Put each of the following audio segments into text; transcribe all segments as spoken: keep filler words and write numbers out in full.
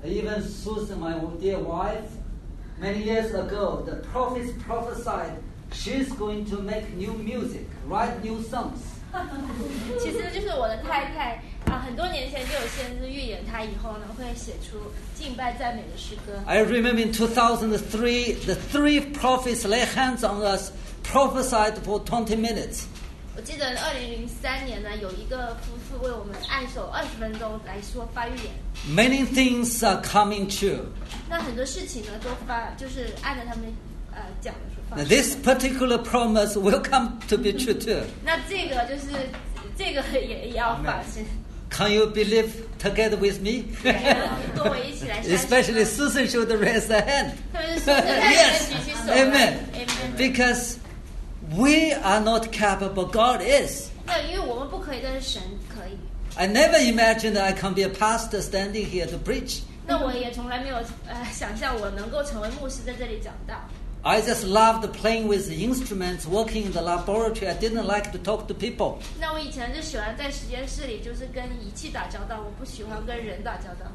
Even Susan, my dear wife, many years ago, the prophets prophesied she's going to make new music, write new songs. 其实就是我的太太啊，很多年前就有先知预言，她以后呢会写出敬拜赞美的诗歌。 I remember in two thousand three, the three prophets lay hands on us, prophesied for twenty minutes. 我记得二零零三年呢，有一个夫妇为我们按手二十分钟来说发预言。 Many things are coming true. 那很多事情呢都发，就是按照他们呃讲的说发 Now, this particular promise will come to be true too. 那这个就是这个也也要发生。 Can you believe together with me? 跟我一起来相信。 Especially Susan should raise her hand. 特别是苏珊她举起手来。 Amen. Amen. Because we are not capable, God is. 那因为我们不可以，但是神可以。 I never imagined that I can be a pastor standing here to preach. 那我也从来没有呃想象我能够成为牧师在这里讲道。 I just loved playing with the instruments, working in the laboratory. I didn't like to talk to people. 那我以前就喜欢在实验室里，就是跟仪器打交道，我不喜欢跟人打交道。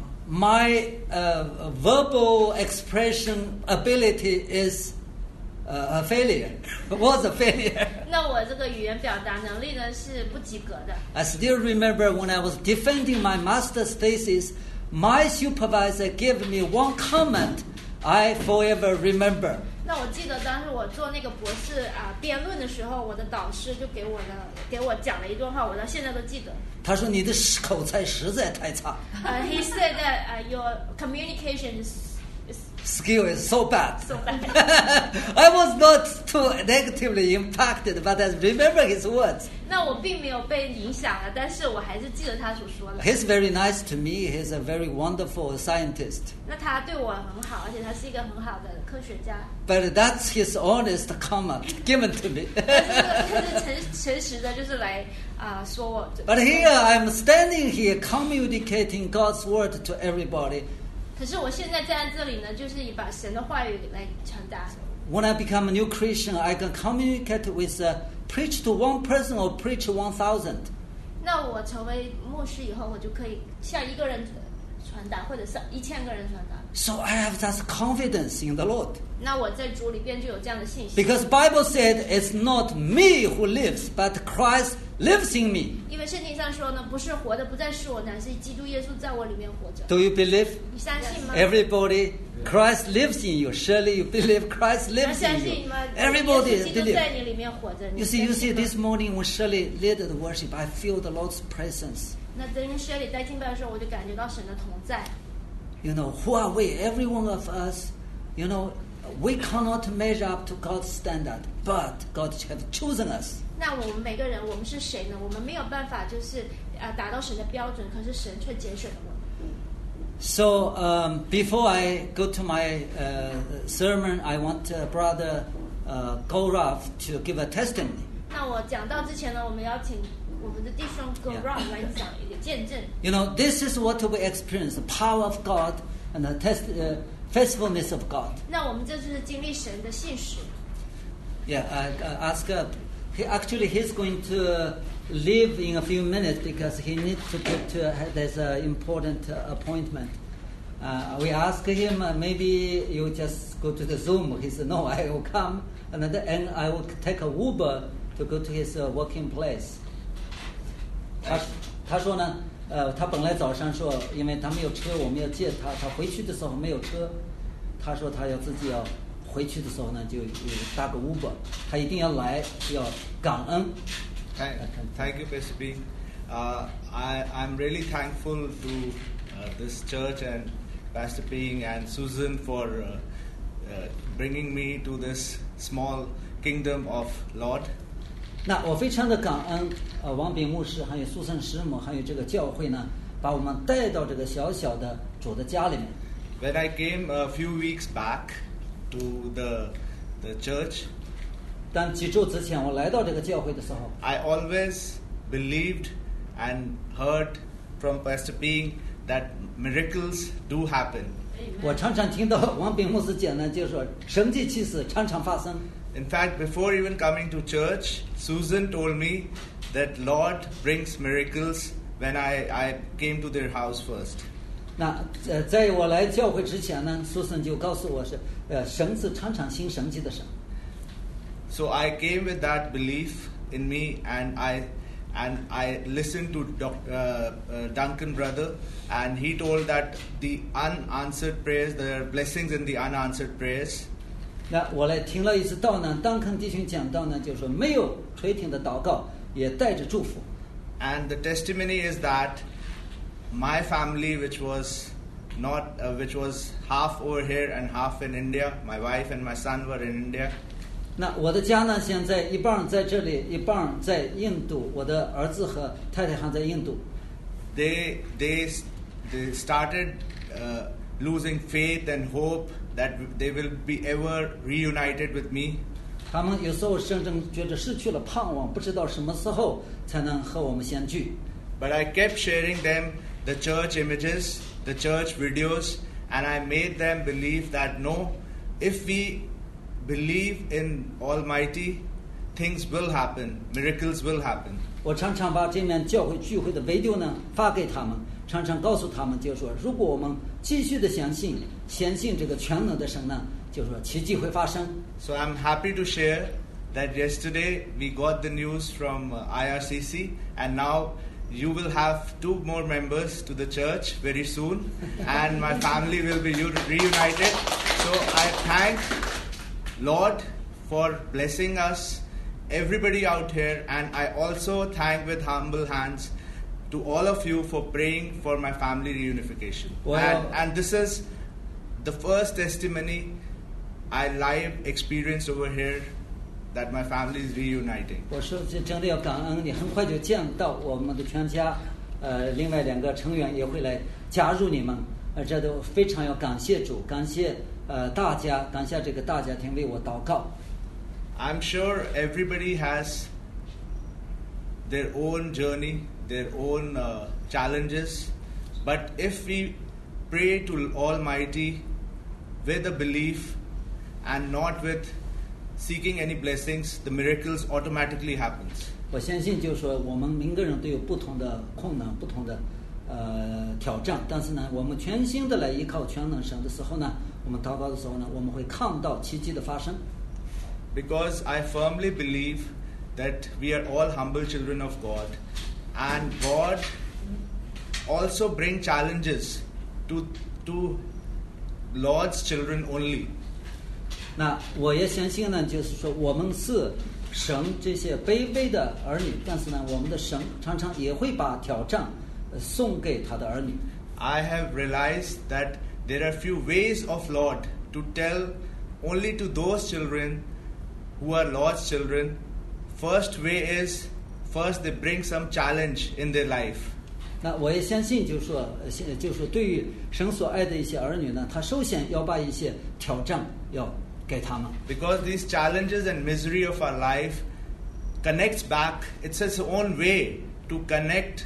My uh, verbal expression ability is uh, a failure. Was a failure. 那我这个语言表达能力呢是不及格的。 I still remember when I was defending my master's thesis, my supervisor gave me one comment I forever remember. 那我记得当时我做那个博士啊辩论的时候，我的导师就给我的给我讲了一段话，我到现在都记得。 他说你的口才实在太差。 Uh, he said that uh, your communication is, is skill is so bad. So bad. I was not too negatively impacted, but I remember his words. 那我并没有被影响了，但是我还是记得他所说的。 He's very nice to me. He's a very wonderful scientist. 那他对我很好，而且他是一个很好的科学家。 But that's his honest comment given to me. 但是他是诚诚实的，就是来啊、呃、说我。 But here I'm standing here communicating God's word to everybody. 可是我现在站在这里呢，就是把神的话语来传达。 When I become a new Christian, I can communicate with, uh, preach to one person or preach one thousand. 那我成为牧师以后，我就可以向一个人传达，或者是一千个人传达。 So I have that confidence in the Lord. 那我在主里边就有这样的信心。 Because Bible said it's not me who lives, but Christ lives in me. 因为圣经上说呢，不是活的不再是我，乃是基督耶稣在我里面活着。 Do you believe? 你相信吗 Everybody, Christ lives in you. Surely you believe Christ 你 lives 相 in 信 you. 吗？ Everybody 耶稣基督在 believe. 你里面活着。 You see, you see, this morning when Shirley led the worship, I feel the Lord's presence. 那跟薛里在敬拜的时候，我就感觉到神的同在。 You know, who are we? Every one of us, you know, we cannot measure up to God's standard, but God has chosen us. 那我们每个人，我们是谁呢？我们没有办法就是呃达到神的标准，可是神却拣选了我们。 So um, before I go to my uh, sermon, I want uh, Brother uh, Gaurav to give a testimony. 那我讲到之前呢，我们邀请我们的弟兄 Gaurav 来讲一个见证。 You know, this is what we experience: the power of God and the test, uh, faithfulness of God. 那我们这就是经历神的信实。 Yeah, I, I ask. Uh, he actually he's going to leave in a few minutes because he needs to get to. Uh, there's an important uh, appointment. Uh, we asked him uh, maybe you just go to the Zoom. He said no, I will come and then and I will take a Uber to go to his uh, working place. 他他说呢，呃，他本来早上说，因为他没有车，我们要接他，他回去的时候没有车，他说他要自己要回去的时候呢，就搭个 Uber， 他一定要来，要感恩。 Thank, thank you, Pastor Bing. Uh, I, I'm really thankful to uh, this church and Pastor Bing and Susan for uh, uh, bringing me to this small kingdom of Lord. 那我非常的感恩，呃，王炳牧师还有苏圣师母，还有这个教会呢，把我们带到这个小小的主的家里面。 When I came a few weeks back to the the church, 当几周之前我来到这个教会的时候 I always believed and heard from Pastor Bing that miracles do happen. 我常常听到王炳牧师讲呢，就是说神迹奇事常常发生。 In fact, before even coming to church, Susan told me that Lord brings miracles when I, I came to their house first. 那呃，在我来教会之前呢，苏森就告诉我是，呃，神是常常行神迹的神。 So I came with that belief in me, and I and I listened to Doctor Uh, uh, Duncan brother, and he told that the unanswered prayers, there are blessings in the unanswered prayers. 那我来听了一次道呢，当肯弟兄讲道呢，就说没有垂听的祷告也带着祝福。 And the testimony is that my family, which was not, uh, which was half over here and half in India, my wife and my son were in India. 那我的家呢，现在一半在这里，一半在印度。我的儿子和太太还在印度。 They they they started uh, losing faith and hope that they will be ever reunited with me. 他们有时候甚至觉得失去了盼望，不知道什么时候才能和我们相聚。 But I kept sharing them the church images, the church videos, and I made them believe that no, if we believe in Almighty, things will happen, miracles will happen. 我常常把这面教会聚会的 video 呢发给他们，常常告诉他们，就是说，如果我们继续的相信，相信这个全能的神呢，就是说奇迹会发生。 So I'm happy to share that yesterday we got the news from uh, I R C C, and now you will have two more members to the church very soon, and my family will be reunited. So I thank Lord for blessing us, everybody out here, and I also thank with humble hands to all of you for praying for my family reunification. Wow. And, and this is the first testimony I live experienced over here that my family is reuniting. 我说这真的要感恩你，很快就见到我们的全家，呃，另外两个成员也会来加入你们，呃，这都非常要感谢主，感谢呃大家，感谢这个大家庭为我祷告。 I'm sure everybody has their own journey, their own uh, challenges, but if we pray to Almighty with a belief and not with seeking any blessings, the miracles automatically happens. 我相信就是说，我们每个人都有不同的困难，不同的呃挑战，但是呢，我们全心的来依靠全能神的时候呢，我们祷告的时候呢，我们会看到奇迹的发生。 Because I firmly believe that we are all humble children of God, and God also brings challenges to to Lord's children only. 那我也相信呢，就是说我们是神这些卑微的儿女，但是呢，我们的神常常也会把挑战送给他的儿女。 I have realized that there are few ways of Lord to tell only to those children who are Lord's children. First way is, first they bring some challenge in their life. 那我也相信，就是说，就是说，对于神所爱的一些儿女呢，他首先要把一些挑战要给他们。 Because these challenges and misery of our life connects back. It's its own way to connect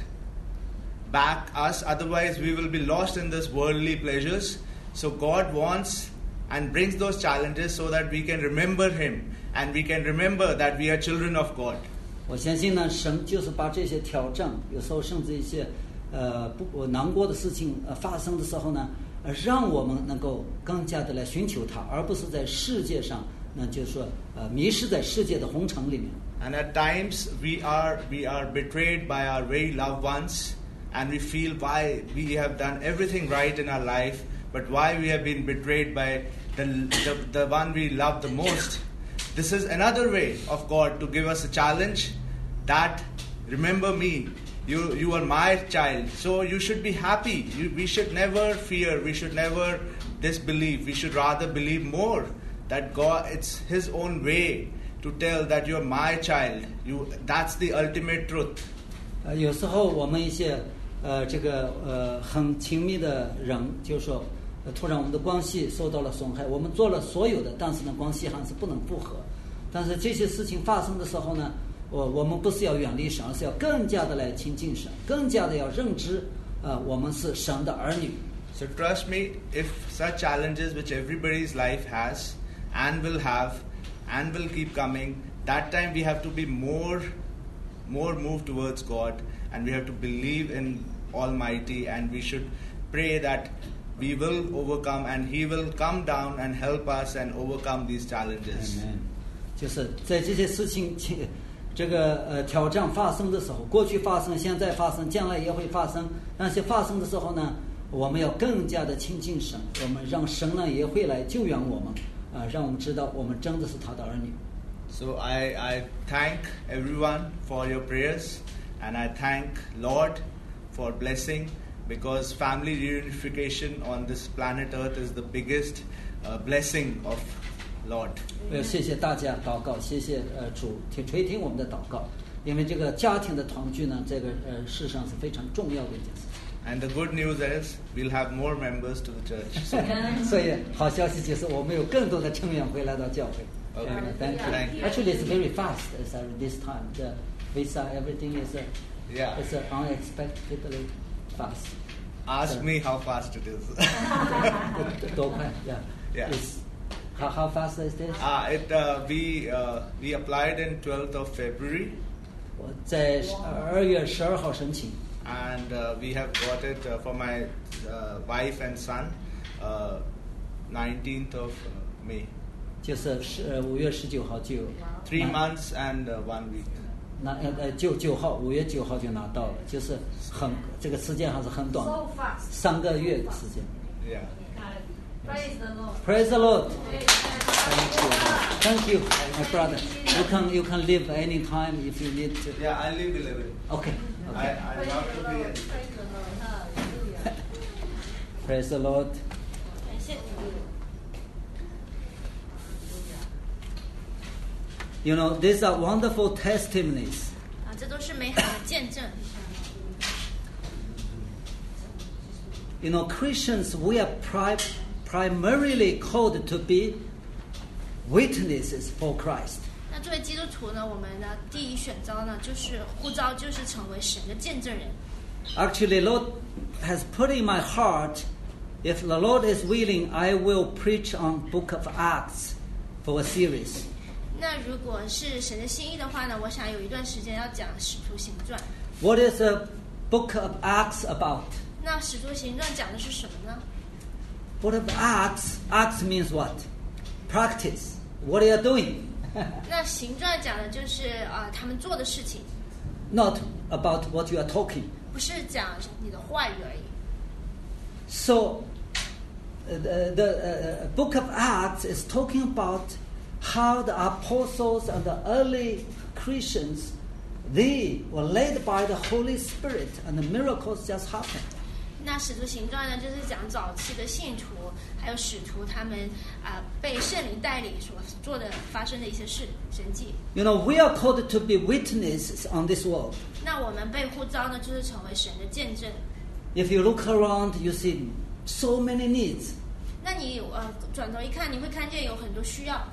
back us. Otherwise, we will be lost in this worldly pleasures. So God wants and brings those challenges so that we can remember Him and we can remember that we are children of God. 我相信呢，神就是把这些挑战，有时候甚至一些呃不难过的事情呃发生的时候呢，呃让我们能够更加的来寻求他，而不是在世界上，那就是说呃迷失在世界的红尘里面。 And at times we are we are betrayed by our very loved ones, and we feel why we have done everything right in our life, but why we have been betrayed by the the, the one we love the most. This is another way of God to give us a challenge that, remember me, you you are my child, so you should be happy. You, we should never fear, we should never disbelieve, we should rather believe more that God, it's His own way to tell that you're my child. You, that's the ultimate truth. 呃，有时候我们一些呃这个呃很亲密的人，就是说。突然我们的关系受到了损害，我们做了所有的，但是呢关系还是不能复合。但是这些事情发生的时候呢，我我们不是要远离神，而是要更加的来亲近神，更加的要认知呃我们是神的儿女。 So trust me, if such challenges which everybody's life has and will have and will keep coming, that time we have to be more more moved towards God, and we have to believe in Almighty, and we should pray that we will overcome and He will come down and help us and overcome these challenges. Amen. 就是在这些事情这个呃挑战发生的时候，过去发生，现在发生，将来也会发生。那些发生的时候呢，我们要更加的亲近神，我们让神呢也会来救援我们，啊、呃，让我们知道我们真的是他的儿女。 So I I thank everyone for your prayers, and I thank Lord for blessing, because family reunification on this planet Earth is the biggest uh, blessing of Lord. 呃，谢谢大家祷告，谢谢呃主听垂听我们的祷告，因为这个家庭的团聚呢，这个呃事实上是非常重要的一件事。 And the good news is we'll have more members to the church. 所以好消息就是我们有更多的成员会来到教会。 Okay. Uh, thank you. Thank you. Actually, it's very fast as uh, this time. The visa, everything is uh, Yeah. it's uh, unexpectedly fast. Ask me how fast it is. 多快 Yeah. Yeah. It's, how how fast is this? Uh, it uh, we uh, we applied in twelfth of February, 我在二月十二号申请。 and uh, we have got it uh, for my uh, wife and son, uh, nineteenth of uh, May. 就是十五月十九号就 Three 拿 months and uh, one week. 拿呃呃九九号五月九号就拿到了，就是很这个时间还是很短 So fast. 三个月的时间。 Yeah. Praise the Lord. Praise the Lord. Thank you, my brother. You can you can leave any time if you need to. Yeah, I live eleven. Okay. I Okay. I love to be. Praise the Lord. 感谢主。 You know, these are wonderful testimonies. 啊，这都是美好的见证。 You know, Christians, we are pri- primarily called to be witnesses for Christ. 那作为基督徒呢，我们的第一选召呢，就是呼召，就是成为神的见证人。 Actually, Lord has put in my heart, if the Lord is willing, I will preach on Book of Acts for a series. 那如果是神的心意的话呢，我想有一段时间要讲《使徒行传》。 What is the Book of Acts about? 那《使徒行传》讲的是什么呢？ Book of Acts, Acts means what? Practice. What are you doing? 那《行传》讲的就是啊、呃，他们做的事情， Not about what you are talking. 不是讲你的话语而已。 So, uh, the, the uh, Book of Acts is talking about how the apostles and the early Christians, they were led by the Holy Spirit and the miracles just happened. 那《使徒行传》呢，就是讲早期的信徒还有使徒他们啊、呃、被圣灵带领所做的发生的一些事神迹。 You know, we are called to be witnesses on this world. 那我们被呼召呢，就是成为神的见证。 If you look around, you see so many needs. 那你呃转头一看，你会看见有很多需要。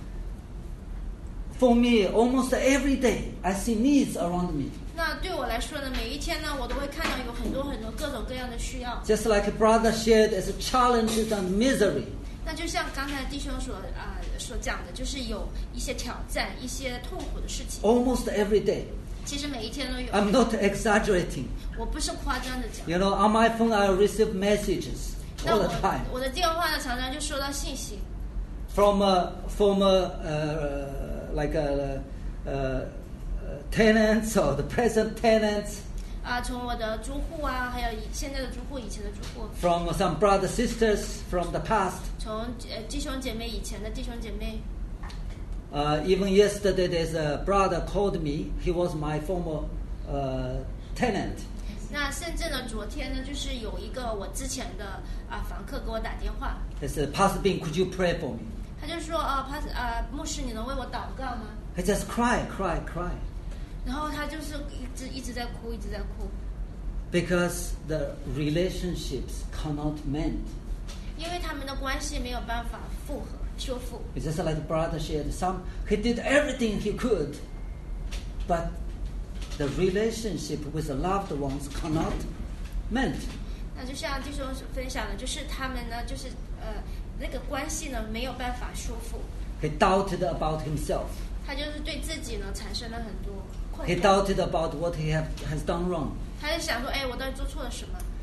For me, almost every day, I see needs around me. 那对我来说呢，每一天呢，我都会看到有很多很多各种各样的需要。 Just like a brother shared as challenges and misery. 那就像刚才弟兄所啊、呃、所讲的，就是有一些挑战、一些痛苦的事情。 Almost every day. 其实每一天都有。 I'm not exaggerating. 我不是夸张的讲。 You know, on my phone I receive messages 那 all 我 the time 我的电话呢，常常就收到信息， from uh, former uh, like uh, uh, tenants or the present tenants, 啊、从我的租户啊，还有以现在的租户、以前的租户， from some brothers sisters from the past. 从呃弟兄姐妹以前的弟兄姐妹。 Uh, even yesterday, there's a brother called me. He was my former uh, tenant. 那甚至呢，昨天呢，就是有一个我之前的啊、房客给我打电话， He said, Pastor Bing, could you pray for me? 他就说啊，帕啊牧师，你能为我祷告吗？ I just cry, cry, cry. 然后他就是一直一直在哭，一直在哭， Because the relationships cannot mend. 因为他们的关系没有办法复合修复。 It's just like the brother shared. Some he did everything he could, but the relationship with the loved ones cannot mend. 那就像弟兄分享的，就是他们呢，就是呃那个关系呢没有办法修复， He doubted about himself. 他就是对自己呢产生了很多困 He 扰， doubted about what he have, has done wrong. 他就想说，哎，我到底做错了什么？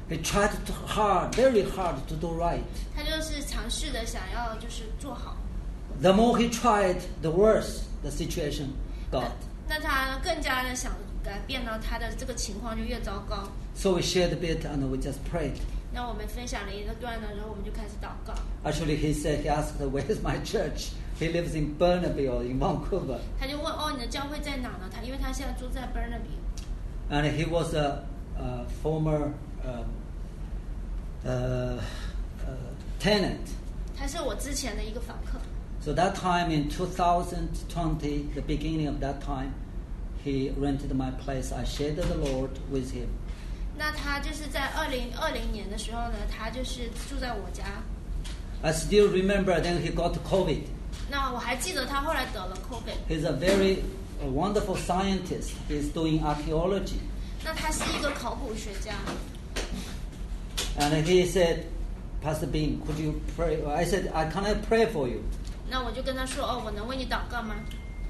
He tried to hard, very hard to do right. 他就是尝试的想要就是做好。 The more he tried, the worse the situation got. 那他更加的想改变呢，他的这个情况就越糟糕。 So we shared a bit and we just prayed. 那我们分享了一个段呢，然后我们就开始祷告。 Actually, he said, he asked, where's my church? He lives in Burnaby or in Vancouver. 他就问哦，你的教会在哪呢？他因为他现在住在 Burnaby。 And he was a, a former uh, uh, uh, tenant. 他是我之前的一个访客。 So that time in two thousand twenty, the beginning of that time, he rented my place. I shared the Lord with him. 那他就是在二零二零年的时候呢，他就是住在我家。 I still remember then he got COVID. 那我还记得他后来得了 COVID。 He's a very a wonderful scientist. He's doing archaeology. 那他是一个考古学家。 And he said, Pastor Bing, could you pray? I said, I can I pray for you? 那我就跟他说，哦，我能为你祷告吗？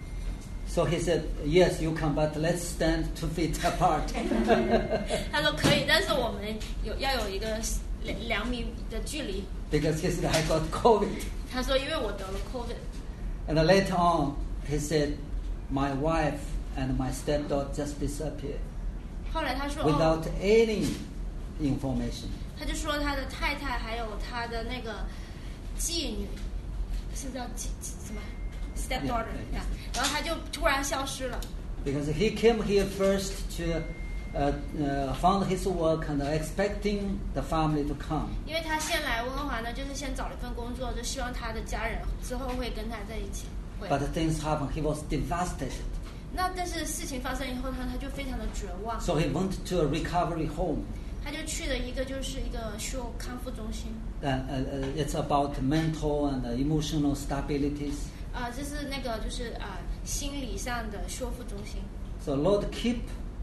So he said, yes, you can, but let's stand two feet apart. 他说可以，但是我们有要有一个两两米的距离。 Because he said, I got COVID. 他说因为我得了 COVID。 And then later on, he said, my wife and my stepdaughter just disappeared 后来他说 without 哦， any information. 他就说他的太太还有他的那个继女，是叫继什么 stepdaughter， Yeah, yeah, yeah. 然后他就突然消失了。 Because he came here first to uh, uh, found his work and expecting the family to come. 因为他先来温哥华呢，就是先找了一份工作，就希望他的家人之后会跟他在一起。会 But things happened. He was devastated. 那但是事情发生以后呢，他就非常的绝望。 So he went to a recovery home. 他就去了一个就是一个修康复中心。 Uh, uh, uh, it's about mental and uh, emotional stabilities. 啊、呃，这是那个就是啊、呃、心理上的修复中心。 So Lord, keep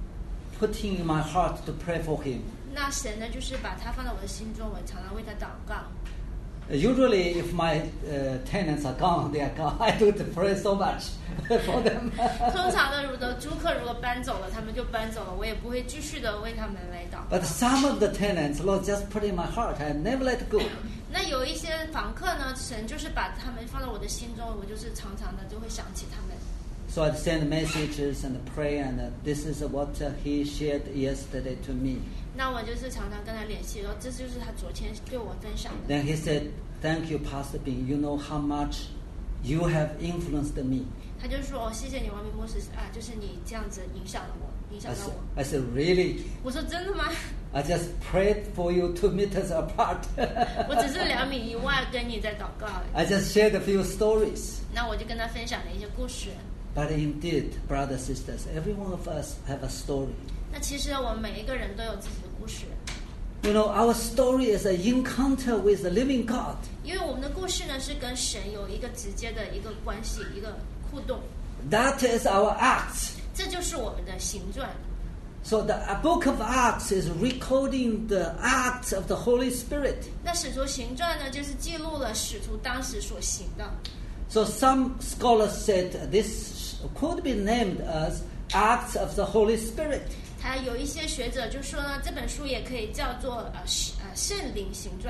putting in my heart to pray for him. 那神呢，就是把他放在我的心中，我常常为他祷告。 Usually, if my uh, tenants are gone, they are gone. I don't pray so much for them. 通常呢，如果租客如果搬走了，他们就搬走了，我也不会继续的为他们来祷告。 But some of the tenants, Lord, just put in my heart. I never let go. 那有一些访客呢，神就是把他们放在我的心中，我就是常常的就会想起他们。 So I send messages and pray, and uh, this is what uh, he shared yesterday to me. 那我就是常常跟他联系，然后这就是他昨天对我分享的。 Then he said, "Thank you, Pastor Bing. You know how much you have influenced me." 他就说：“哦，谢谢你，王明牧师啊，就是你这样子影响了我，影 I 响到 said, 我。” I said, "Really? 我说：“真的吗？ I just prayed for you two meters apart." 我只是两米以外跟你在祷告而已。 I just shared a few stories. 那我就跟他分享了一些故事。 But indeed, brothers and sisters, every one of us have a story. 那其实我们每一个人都有自己的故事， You know, our story is an encounter with the living God. 因为我们的故事呢是跟神有一个直接的一个关系，一个互动。 That is our Acts. 这就是我们的行传。 So the book of Acts is recording the acts of the Holy Spirit. 那使徒行传呢，就是记录了使徒当时所行的。 So some scholars said this could be named as Acts of the Holy Spirit. 他有一些学者就说呢，这本书也可以叫做呃呃圣灵行传。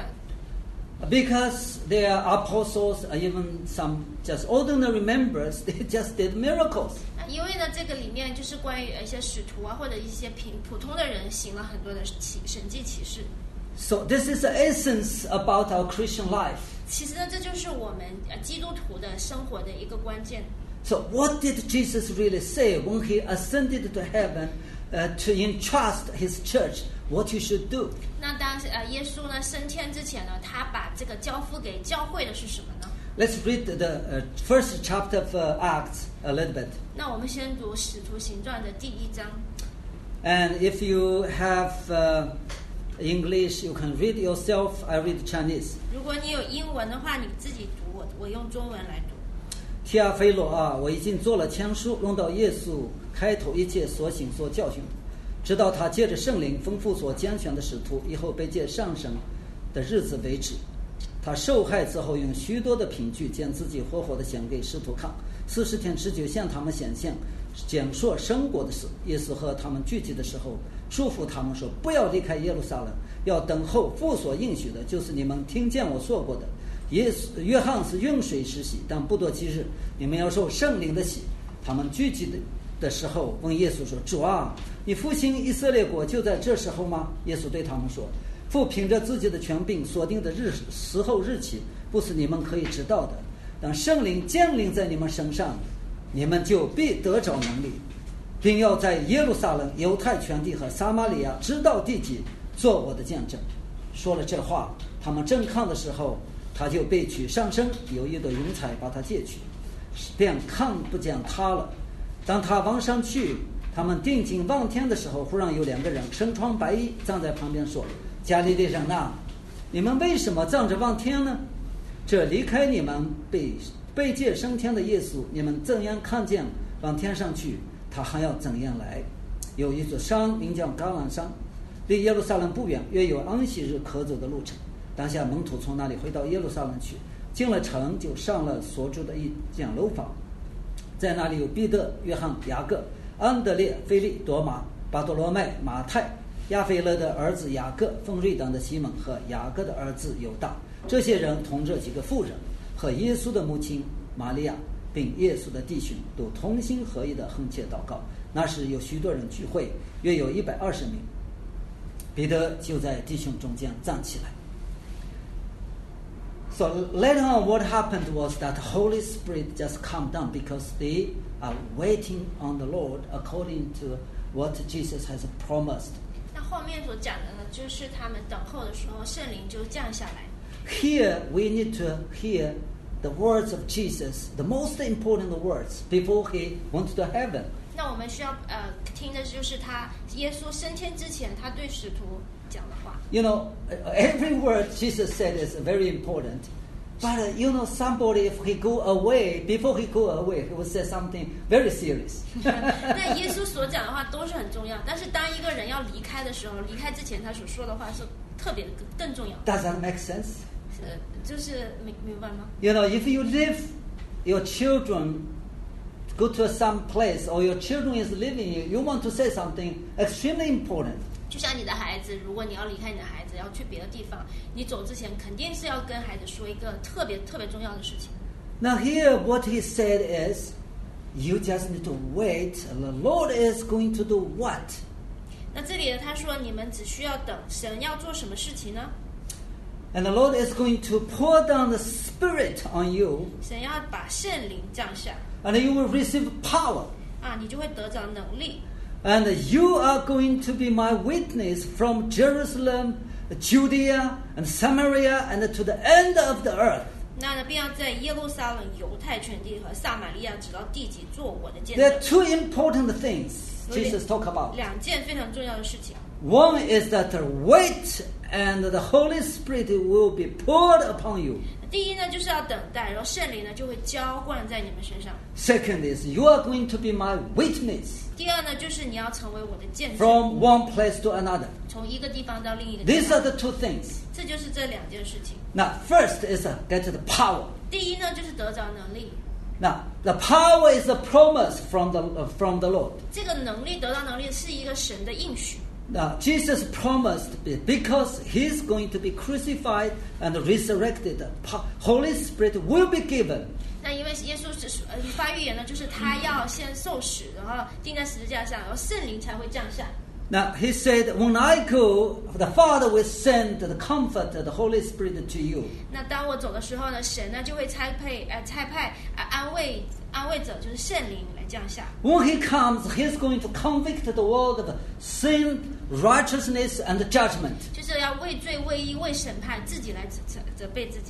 Because they are apostles, or even some just ordinary members, they just did miracles. 因为呢，这个里面就是关于一些使徒啊，或者一些平普通的人行了很多的奇神迹奇事。 So this is the essence about our Christian life. 其实呢，这就是我们呃基督徒的生活的一个关键。 So what did Jesus really say when he ascended to heaven uh, to entrust his church what you should do? 那当时呃耶稣呢升天之前呢，他把这个交付给教会的是什么呢？ Let's read the uh, first chapter of uh, Acts a little bit. 那我们先读《使徒行传》的第一章。 And if you have uh, English, you can read yourself. I read Chinese. 如果你有英文的话，你自己读，我我用中文来读。 提阿非罗啊，我已经做了签书，用到耶稣开头一切所行所教训，直到他借着圣灵丰富所拣选的使徒，以后被借上升的日子为止。他受害之后，用许多的凭据将自己活活的显给使徒看，四十天之久向他们显现，讲述神国的事。耶稣和他们聚集的时候，嘱咐他们说：不要离开耶路撒冷， 要等候父所应许的，就是你们听见我说过的。耶稣约翰是用水施洗，但不多几日，你们要受圣灵的洗。他们聚集的的时候问耶稣说：主啊，你复兴以色列国就在这时候吗？耶稣对他们说：父凭着自己的权柄所定的日时候日期，不是你们可以知道的。当圣灵降临在你们身上，你们就必得着能力，并要在耶路撒冷、犹太全地和撒玛利亚直到地极做我的见证。说了这话，他们正看的时候，他就被取上升，有一朵云彩把他借去，便看不见他了。当他往上去，他们定睛望天的时候，忽然有两个人身穿白衣站在旁边说：加利利人呐，你们为什么站着望天呢？这离开你们被被借升天的耶稣，你们怎样看见往天上去？他还要怎样来？有一座山名叫橄榄山，离耶路撒冷不远，约有安息日可走的路程。当下门徒从那里回到耶路撒冷去，进了城，就上了所住的一间楼房，在那里有彼得、约翰、雅各、安德烈、腓利、多马、巴多罗麦、马太、亚腓勒的儿子雅各、奉瑞等的西门和雅各的儿子犹大。这些人同这几个妇人和耶稣的母亲玛利亚，并耶稣的弟兄，都同心合意的横切祷告。那时有许多人聚会，约有一百二十名。彼得就在弟兄中间站起来。So later on, what happened was that the Holy Spirit just calmed down because they are waiting on the Lord according to what Jesus has promised. 那后面所讲的呢，就是他们等候的时候，圣灵就降下来。 Here we need to hear the words of Jesus, the most important words before he went to heaven. 那我们需要呃听的就是他耶稣升天之前，他对使徒讲的话。 You know, every word Jesus said is very important. But uh, you know, somebody if he go away, before he go away, he will say something very serious. 那耶稣所讲的话都是很重要，但是当一个人要离开的时候，离开之前他所说的话是特别更重要。 Does that make sense? 呃，就是明明白吗？ You know, if you leave your children, go to some place, or your children is leaving you, you want to say something extremely important. 就像你的孩子，如果你要离开你的孩子，要去别的地方，你走之前肯定是要跟孩子说一个特别特别重要的事情。 Now here what he said is, you just need to wait. The Lord is going to do what? 那这里呢，他说你们只需要等，神要做什么事情呢？ And the Lord is going to pour down the Spirit on you. 神要把圣灵降下， And you will receive power. 啊，你就会得着能力。 And you are going to be my witness from Jerusalem, Judea, and Samaria, and to the end of the earth. 那呢，并要在耶路撒冷、犹太全地和撒玛利亚直到地极做我的见 There are 证。 two important things Jesus talked about. 两件非常重要的事情。 One is that the weight and the Holy Spirit will be poured upon you. 第一呢，就是要等待，然后圣灵呢就会浇灌在你们身上。 Second is you are going to be my witness 第二呢，就是你要成为我的见证， from one place to another. 从一个地方到另一个地 These are 方。 the two things. 这就是这两件事情。 Now, first is uh, get the power. 第一呢，就是得着能力。 Now, the power is a promise from the uh, from the Lord. 这个能力得到能力是一个神的应许。 Now, Jesus promised because He's going to be crucified and resurrected, the po- Holy Spirit will be given. 那因为耶稣是呃发预言呢，就是他要先受死，然后钉在十字架上，然后圣灵才会降下。 Now, He said, when I go, the Father will send the Comforter, the Holy Spirit to you. 那当我走的时候呢，神呢就会差配呃差派呃安慰安慰者，就是圣灵来降下。 When He comes, He's going to convict the world of sin, righteousness, and judgment. 就是要为罪、为义、为审判，自己来责责责备自己。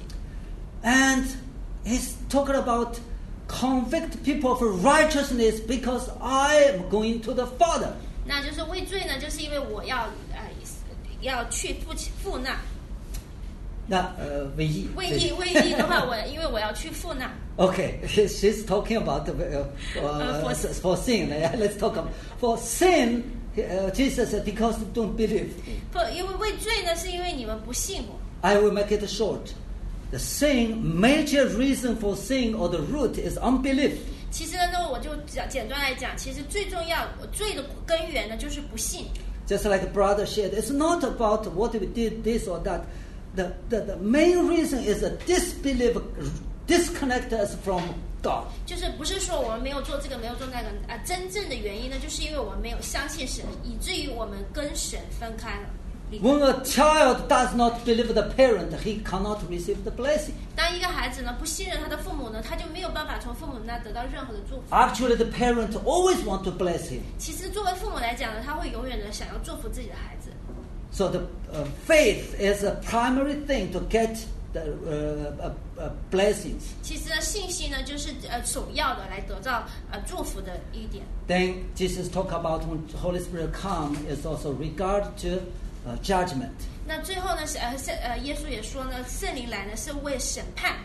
And He's talking about convict people of righteousness because I am going to the Father. 那就是为罪呢，就是因为我要呃要去付起付纳。 那呃，为义。 为义为义的话，我因为我要去付纳。 Okay, she's talking about uh, uh, Uh, for- for sin. Let's talk about for sin. Uh, Jesus said, "Because you don't believe, 不，因为为罪呢，是因为你们不信我。 I will make it short. The sin, major reason for sin or the root is unbelief. 其实呢，我就讲简单来讲，其实最重要罪的根源呢就是不信。 Just like brother shared, it's not about what we did this or that. The, the, the main reason is a disbelief disconnect us from God. 就是不是说我们没有做这个没有做那个啊，真正的原因呢，就是因为我们没有相信神，以至于我们跟神分开了。 When a child does not believe the parent, he cannot receive the blessing. 当一个孩子呢不信任他的父母呢，他就没有办法从父母那得到任何的祝福。 Actually, the parent always want to bless him. 其实作为父母来讲呢，他会永远的想要祝福自己的孩子。 So the uh, faith is a primary thing to get the uh, uh, uh, blessings. 其实呢，信心呢就是呃首要的来得到呃祝福的一点。 Then Jesus talk about when Holy Spirit come is also regard to uh, judgment. 那最后呢，是呃圣呃耶稣也说呢，圣灵来呢是为审判。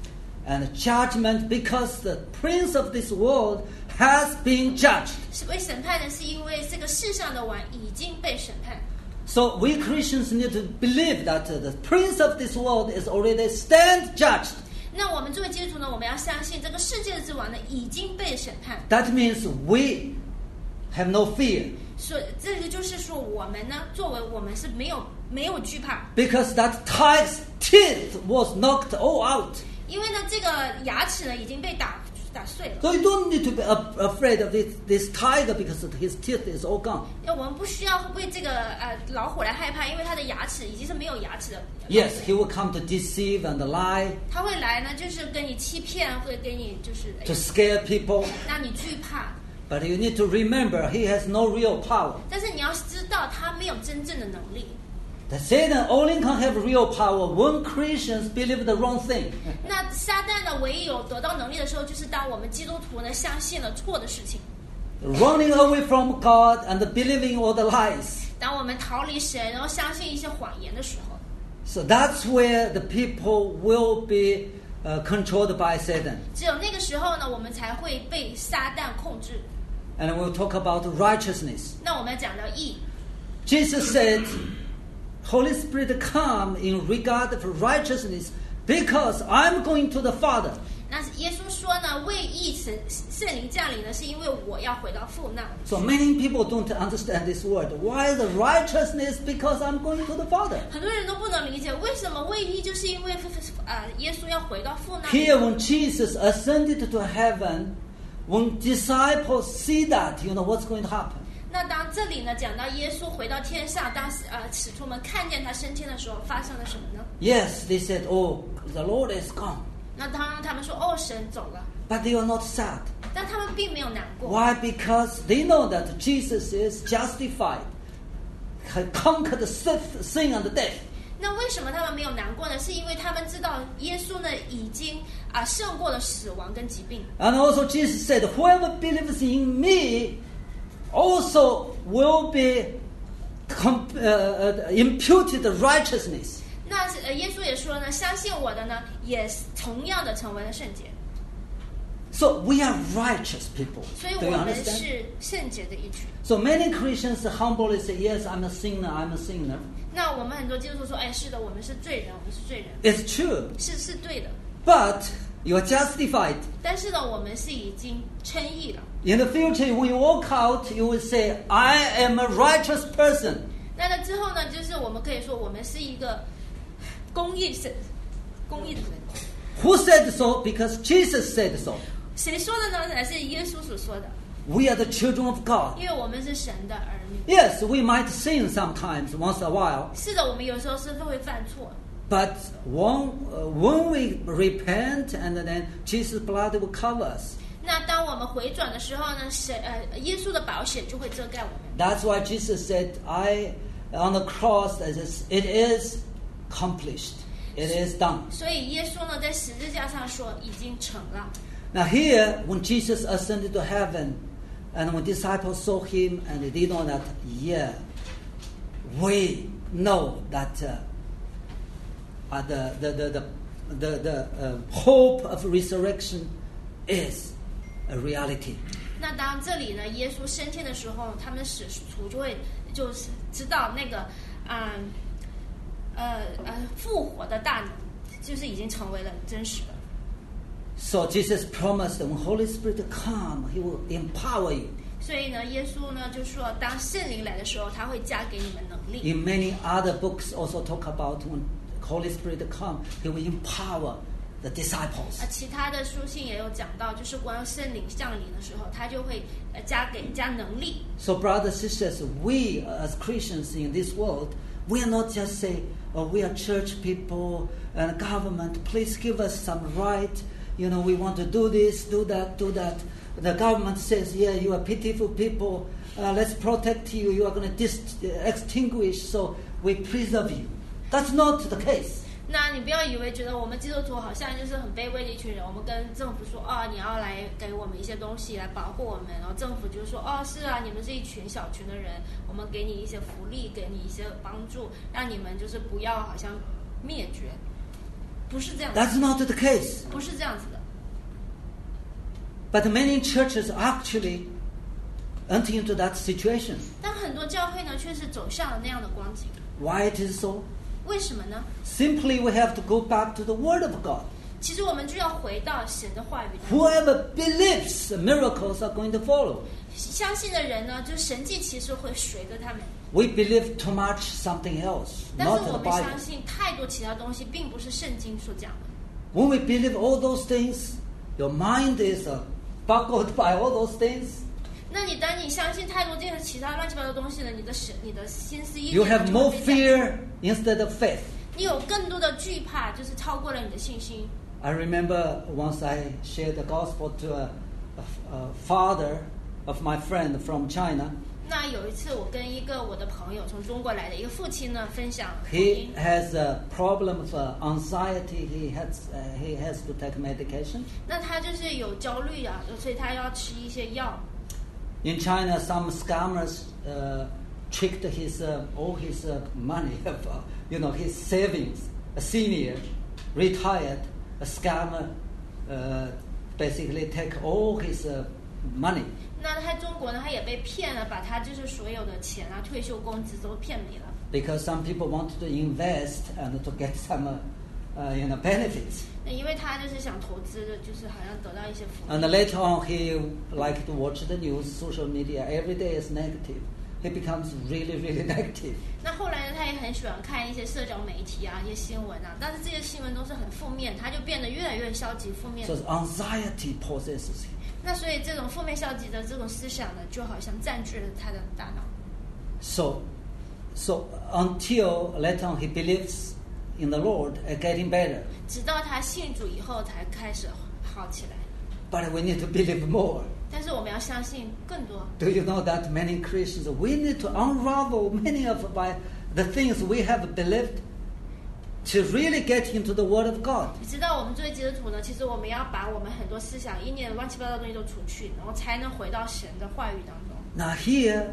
And judgment because the prince of this world has been judged. 是为审判呢，是因为这个世上的王已经被审判。 So we Christians need to believe that uh, the prince of this world is already stand judged. 那我们作为基督徒呢，我们要相信这个世界的之王呢已经被审判。 That means we have no fear. 所以这个就是说，我们呢，作为我们是没有没有惧怕。 Because that tiger's teeth was knocked all out. 因为呢，这个牙齿呢已经被打打碎了。 So you don't need to be afraid of this, this tiger because his teeth is all gone. 那我们不需要为这个呃老虎来害怕，因为它的牙齿已经是没有牙齿的。 Yes, he will come to deceive and lie. 他会来呢，就是跟你欺骗，会给你就是 To scare people. 让你惧怕。 But you need to remember he has no real power. 但是你要知道，他没有真正的能力。 The Satan only can have real power when Christians believe the wrong thing. 那撒旦呢，唯一有得到能力的时候，就是当我们基督徒呢相信了错的事情。 Running away from God and believing all the lies. 当我们逃离神，然后相信一些谎言的时候。 So that's where the people will be uh, controlled by Satan. 只有那个时候呢，我们才会被撒旦控制。 And we'll talk about righteousness. 那我们要讲到义。 Jesus said, Holy Spirit come in regard for righteousness because I'm going to the Father. 那耶稣说呢，为义神圣灵降临呢，是因为我要回到父那里。 So many people don't understand this word. Why the righteousness? Because I'm going to the Father. 很多人都不能理解为什么为义，就是因为呃耶稣要回到父那里。 Here, when Jesus ascended to heaven, when disciples see that, you know what's going to happen. 那当这里呢讲到耶稣回到天上，当呃使徒们看见他升天的时候，发生了什么呢？ Yes, they said, "Oh, the Lord is gone." 那当他们说哦，神走了， But they are not sad. 但他们并没有难过。 Why? Because they know that Jesus is justified, had conquered sin and death. 那为什么他们没有难过呢？是因为他们知道耶稣呢已经啊、呃、胜过了死亡跟疾病。 And also Jesus said, "Whoever believes in me also will be comp- uh, uh, imputed righteousness." 那呃耶稣也说呢，相信我的呢，也同样的成为了圣洁。 So we are righteous people. 所以 Do 我 you 们 understand? 是圣洁的一群。 So many Christians humbly say, "Yes, I'm a sinner. I'm a sinner." 那我们很多基督徒说，哎，是的，我们是罪人，我们是罪人， It's true, 是是对的。 but you are justified. 但是呢，我们是已经称义了。 In the future, when you walk out, you will say, "I am a righteous person." 那了之后呢，就是我们可以说，我们是一个公义神、公义的人。 Who said so? Because Jesus said so. 谁说的呢？还是耶稣所说的？ We are the children of God. 因为我们是神的儿女。 Yes, we might sin sometimes, once in a while. 是的，我们有时候是会犯错。 But when, uh, when we repent and then Jesus' blood will cover us. 那当我们回转的时候呢，神呃耶稣的宝血就会遮盖我们。 That's why Jesus said, "I on the cross, it is, it is accomplished. It is done." 所以耶稣呢，在十字架上说已经成了。 Now here, when Jesus ascended to heaven, and when disciples saw him, and they know that, yeah, we know that uh, uh, the the the the the, the uh, hope of resurrection is a reality. 那当这里呢，耶稣升天的时候，他们使徒就会就是知道那个，嗯，呃呃复活的大能，就是已经成为了真实的。 So Jesus promised that when Holy Spirit come, He will empower you. 所以呢，耶稣呢就说，当圣灵来的时候，他会加给你们能力。 In many other books also talk about when Holy Spirit come, He will empower the disciples. 啊，其他的书信也有讲到，就是关于圣灵降临的时候，他就会呃加给加能力。 So, brothers and sisters, we as Christians in this world, we are not just say, oh, we are church people and government, please give us some right. You know, we want to do this, do that, do that. The government says, yeah, you are pitiful people. Uh, let's protect you. You are going to dis- extinguish, so we preserve you. That's not the case. 那你不要以为觉得我们基督徒好像就是很卑微的一群人，我们跟政府说啊，你要来给我们一些东西来保护我们，然后政府就说哦，是啊，你们是一群小群的人，我们给你一些福利，给你一些帮助，让你们就是不要好像灭绝，不是这样子。 That's not the case. 不是这样子的。 But many churches actually enter into that situation. 但很多教会呢，却是走向了那样的光景。 Why it is so? 为什么呢？ Simply we have to go back to the Word of God. 其实我们就要回到神的话语当中。 Whoever believes, miracles are going to follow. 相信的人呢，就神迹其实会随着他们。 We believe too much something else, 但是 not 我 the 们相 Bible. 信太多其他东西，并不是圣经所讲的。 When we believe all those things, your mind is uh, buckled by all those things. 那你当你相信太多这些其他乱七八糟的东西呢，你的神、你的心思意 You 念 have 就 more 会被这样 fear instead of faith. 你有更多的惧怕，就是超过了你的信心。 I remember once I shared the gospel to a, a, a father of my friend from China. 那有一次，我跟一个我的朋友从中国来的一个父亲呢分享福 He 音。 has a problem of uh, anxiety. He has uh, he has to take medication. 那他就是有焦虑啊，所以他要吃一些药。 In China, some scammers uh, tricked his uh, all his uh, money, of, uh, you know, his savings. A senior, retired, a scammer, uh, basically take all his uh, money. 那他中国呢，他也被骗了，把他就是所有的钱啊、退休工资都骗没了。 Because some people wanted to invest and to get some, uh, uh, you know, benefits. 那因为他就是想投资的，就是好像得到一些福利。 And later on, he liked to watch the news, social media. Every day is negative. He becomes really, really negative. 那后来呢，他也很喜欢看一些社交媒体啊、一些新闻啊，但是这些新闻都是很负面，他就变得越来越消极、负面。 So anxiety possesses him. 那所以这种负面消极的这种思想呢，就好像占据了他的大脑。 So, so until later on he believes in the Lord, uh, getting better. 直到他信主以后，才开始好起来。 But we need to believe more. 但是我们要相信更多。 Do you know that many Christians, we need to unravel many of by the things we have believed to really get into the Word of God. 你知道，我们作为基督徒呢，其实我们要把我们很多思想、意念、乱七八糟的东西都除去，然后才能回到神的话语当中。 Now here,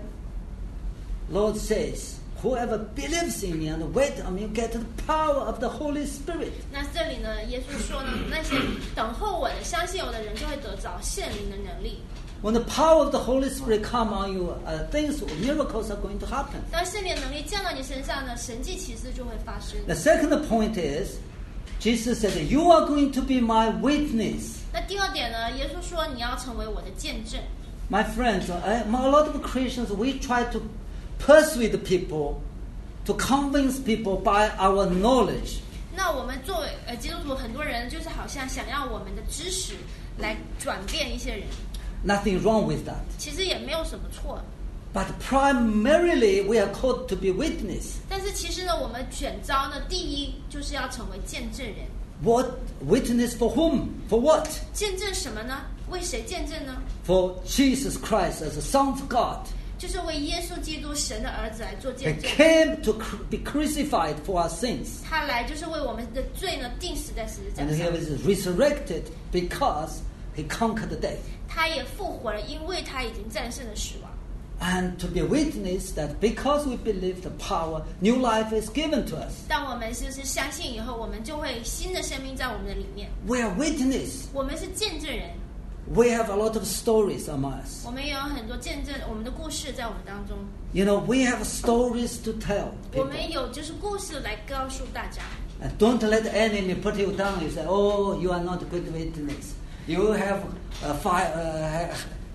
Lord says, whoever believes in me and wait on me get the power of the Holy Spirit. 那这里呢，耶稣说呢，那些等候我的、相信我的人，就会得着圣灵的能力。 When the power of the Holy Spirit come on you, uh, things, miracles are going to happen. 当圣灵的能力降到你身上呢，神迹奇事就会发生。 The second point is, Jesus said, you are going to be my witness. 那第二点呢，耶稣说你要成为我的见证。 My friends, I, a lot of Christians, we try to persuade people, to convince people by our knowledge. 那我们作为呃基督徒，很多人就是好像想要我们的知识来转变一些人， Nothing wrong with that. 其实也没有什么错。 But primarily, we are called to be witness. 但是其实呢，我们选召呢，第一就是要成为见证人。 What witness for whom? For what? 见证什么呢？为谁见证呢？ For Jesus Christ as the Son of God. 就是为耶稣基督神的儿子来做 He 见证。 came to cru- be crucified for our sins. 他来就是为我们的罪呢钉死在十字架 And he 上。 was resurrected because he conquered death. 他也复活了，因为他已经战胜了死亡。 And to be witness that because we believe the power, new life is given to us. 当我们就是相信以后，我们就会新的生命在我们的里面。 We are witness. 我们是见证人， We have a lot of stories among us. 我们也有很多见证，我们的故事在我们当中。 You know, we have stories to tell 我 people. 们有就是故事来告诉大家。 And don't let the enemy put you down. You say, oh, you are not a good witness. You have uh, fi- uh,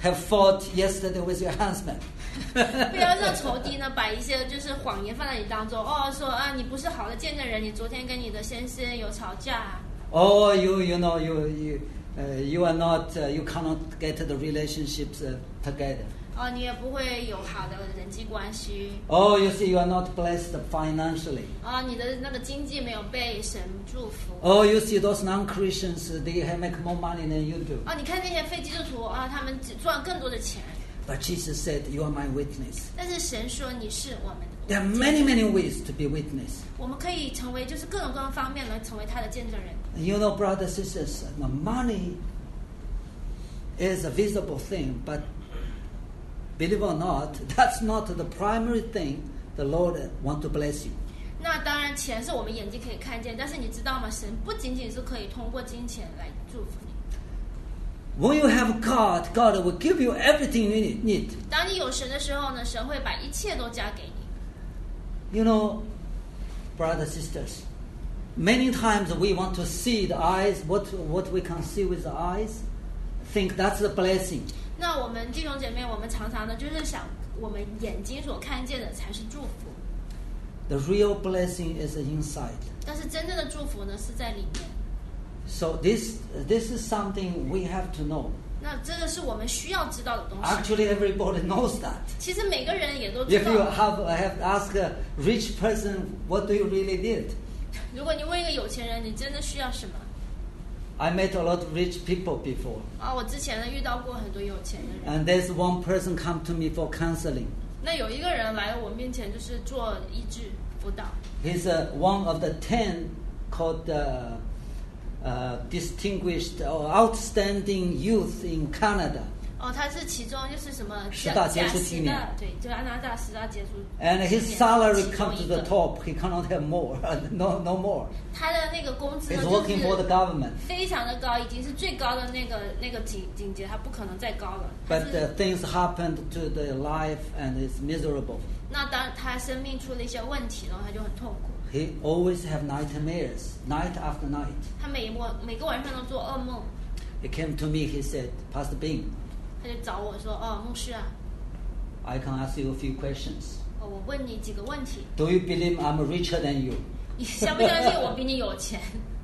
have fought yesterday with your husband. 不要让仇敌呢把一些就是谎言放在你当中，哦，说啊你不是好的见证人，你昨天跟你的先生有吵架。 Oh, you you know you you uh, you are not uh, you cannot get the relationships uh, together. 哦，你也不会有好的人际关系。 Oh, you see, you are not blessed financially. 啊，你的那个经济没有被神祝福。 Oh, you see those non-Christians, they have make more money than you do. 啊，你看那些非基督徒啊，他们只赚更多的钱。 But Jesus said, "You are my witness." 但是神说你是我们的。 There are many, many ways to be witness. 我们可以成为就是各种各样方面来成为他的见证人。 You know, brothers and sisters, money is a visible thing, but believe it or not, that's not the primary thing the Lord want to bless you. 那当然，钱是我们眼睛可以看见，但是你知道吗？神不仅仅是可以通过金钱来祝福你。 When you have God, God will give you everything you need. 当你有神的时候呢，神会把一切都加给你。 You know, brothers, sisters, many times we want to see the eyes, what, what we can see with the eyes, think that's a blessing. 那我们弟兄姐妹，我们常常呢，就是想我们眼睛所看见的才是祝福。 The real blessing is inside. 但是真正的祝福呢，是在里面。 So this this is something we have to know. 那这个是我们需要知道的东西。 Actually, everybody knows that. 其实每个人也都知 If 道。 you have have asked a rich person, what do you really need? 如果你问一个有钱人，你真的需要什么？ I met a lot of rich people before. 啊，我之前呢遇到过很多有钱的人。 And there's one person come to me for counseling. 那有一个人来了我面前，就是做医治辅导。 He's uh, one of the ten called uh, uh, distinguished or outstanding youth in Canada. 哦，他是其中就是什么十大杰出青年。 甲级的，对，就加拿大十大杰出。 And his 青年 salary 其中 come to 一 the 个 top. He cannot have more. no, no more. 他的那个工资呢， He's 就 working for the 是 government. 非常的高，已经是最高的那个那个警警戒，他不可能再高了。 But 但 uh, 是 things happened to the life and it's miserable. 那当他生命出了一些问题，然后他就很痛苦。 He always have nightmares, night after night. 他每晚每个晚上都做噩梦。 He came to me, he said, Pastor Bing, 他就找我说：“哦，牧师啊， I can ask you a few questions. 哦，我问你几个问题， Do you believe I'm richer than you? 你相不相信我比你有钱？